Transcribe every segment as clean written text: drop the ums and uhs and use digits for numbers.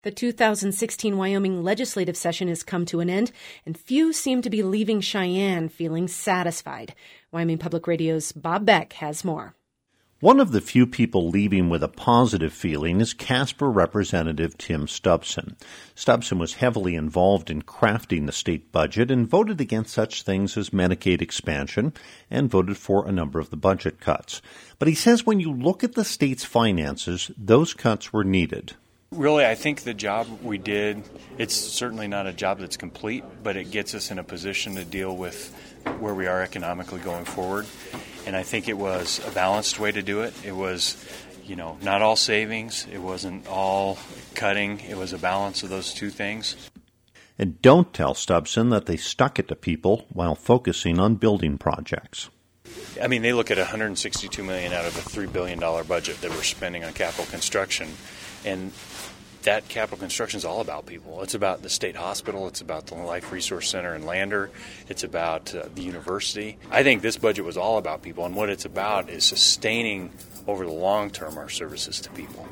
The 2016 Wyoming legislative session has come to an end, and few seem to be leaving Cheyenne feeling satisfied. Wyoming Public Radio's Bob Beck has more. One of the few people leaving with a positive feeling is Casper Representative Tim Stubson. Stubson was heavily involved in crafting the state budget and voted against such things as Medicaid expansion and voted for a number of the budget cuts. But he says when you look at the state's finances, those cuts were needed. Really, I think the job we did, it's certainly not a job that's complete, but it gets us in a position to deal with where we are economically going forward. And I think it was a balanced way to do it. It was, not all savings. It wasn't all cutting. It was a balance of those two things. And don't tell Stubson that they stuck it to people while focusing on building projects. I mean, they look at $162 million out of a $3 billion budget that we're spending on capital construction. And that capital construction is all about people. It's about the state hospital. It's about the Life Resource Center in Lander. It's about the university. I think this budget was all about people, and what it's about is sustaining over the long term our services to people.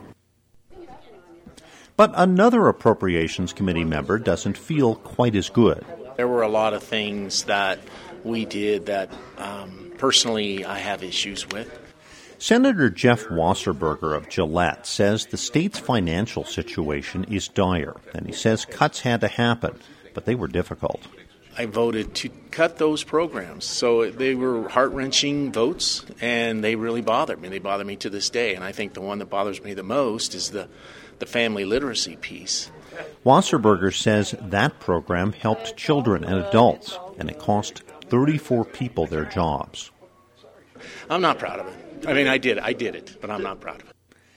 But another Appropriations Committee member doesn't feel quite as good. There were a lot of things that we did that personally I have issues with. Senator Jeff Wasserberger of Gillette says the state's financial situation is dire, and he says cuts had to happen, but they were difficult. I voted to cut those programs, so they were heart-wrenching votes, and they really bothered me. They bother me to this day, and I think the one that bothers me the most is the family literacy piece. Wasserberger says that program helped children and adults, and it cost 34 people their jobs. I'm not proud of it. I mean, I did it, but I'm not proud of it.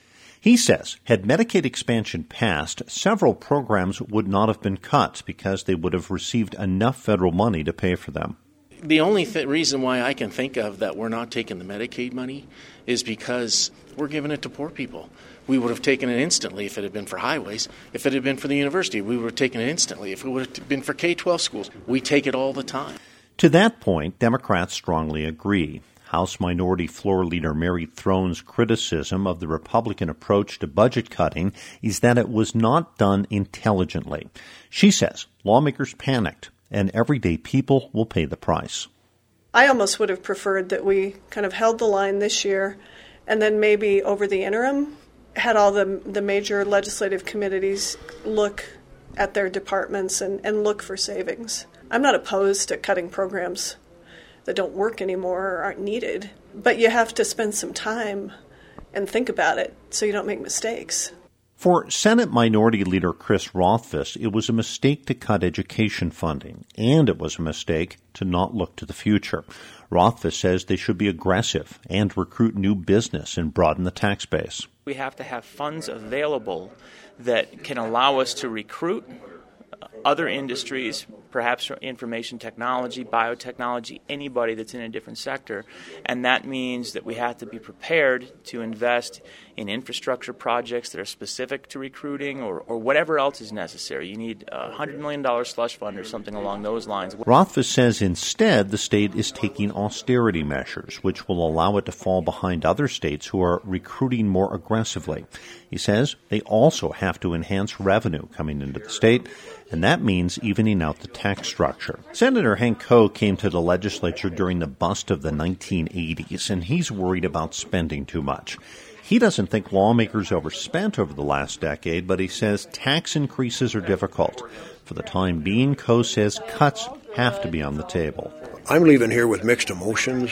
He says, had Medicaid expansion passed, several programs would not have been cut because they would have received enough federal money to pay for them. The only reason why I can think of that we're not taking the Medicaid money is because we're giving it to poor people. We would have taken it instantly if it had been for highways. If it had been for the university, we would have taken it instantly. If it would have been for K-12 schools, we take it all the time. To that point, Democrats strongly agree. House Minority Floor Leader Mary Throne's criticism of the Republican approach to budget cutting is that it was not done intelligently. She says lawmakers panicked, and everyday people will pay the price. I almost would have preferred that we kind of held the line this year, and then maybe over the interim had all the major legislative committees look at their departments and look for savings. I'm not opposed to cutting programs that don't work anymore or aren't needed, but you have to spend some time and think about it so you don't make mistakes. For Senate Minority Leader Chris Rothfuss, it was a mistake to cut education funding, and it was a mistake to not look to the future. Rothfuss says they should be aggressive and recruit new business and broaden the tax base. We have to have funds available that can allow us to recruit other industries, perhaps information technology, biotechnology, anybody that's in a different sector. And that means that we have to be prepared to invest in infrastructure projects that are specific to recruiting or whatever else is necessary. You need a $100 million slush fund or something along those lines. Rothfuss says instead the state is taking austerity measures, which will allow it to fall behind other states who are recruiting more aggressively. He says they also have to enhance revenue coming into the state, and that means evening out the tax structure. Senator Hank Coe came to the legislature during the bust of the 1980s, and he's worried about spending too much. He doesn't think lawmakers overspent over the last decade, but he says tax increases are difficult. For the time being, Coe says cuts have to be on the table. I'm leaving here with mixed emotions.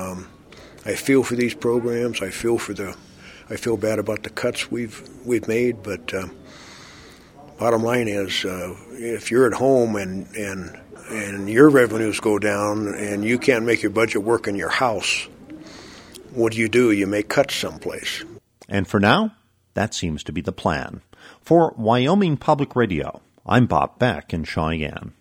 I feel for these programs. I feel bad about the cuts we've made, but bottom line is, if you're at home and your revenues go down and you can't make your budget work in your house, what do? You make cuts someplace. And for now, that seems to be the plan. For Wyoming Public Radio, I'm Bob Beck in Cheyenne.